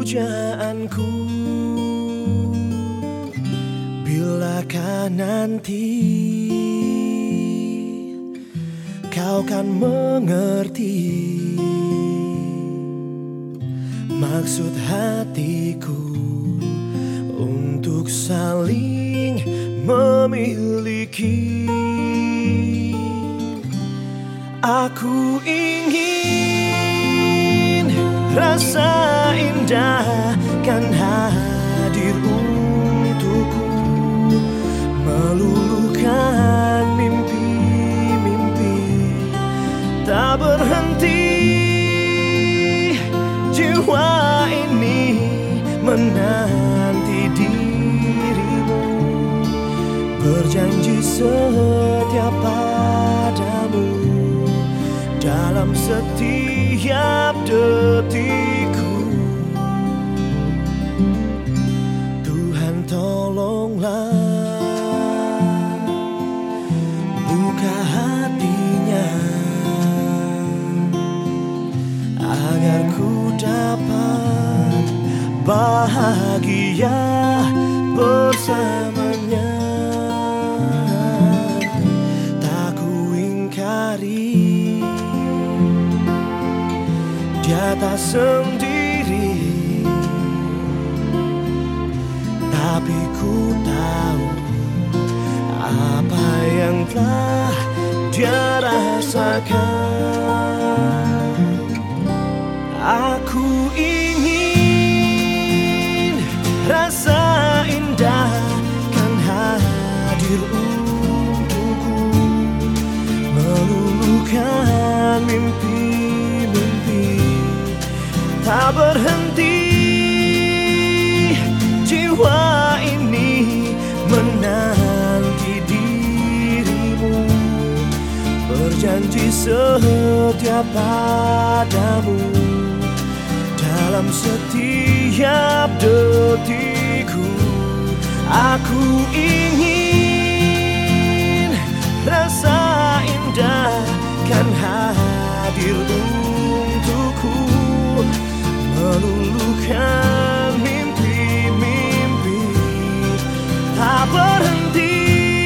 pujaanku. Bilakah nanti kau kan mengerti maksud hatiku untuk saling memiliki. Aku ingin rasa indah kan hadir untukku, meluluhkan mimpi-mimpi tak berhenti. Jiwa ini menanti dirimu, berjanji setia padamu dalam setiap detikku. Tuhan tolonglah buka hatinya agar ku dapat bahagia bersamanya. Tak ku ingkari dia tak sendiri, tapi ku tahu apa yang telah dia rasakan. Aku ingin rasa indah kan hadir untukku, meluluhkan mimpi-mimpi tak berhenti. Jiwa ini menanti dirimu, berjanji setia padamu dalam setiap detikku. Aku ingin rasa indah kan hadir untukku, meluluhkan mimpi-mimpi tak berhenti.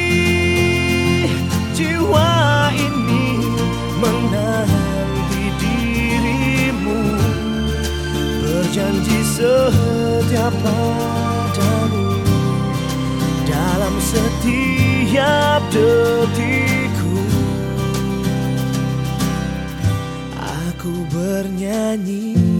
Jiwa ini menanti dirimu, berjanji setia padamu dalam setiap detikku. Aku bernyanyi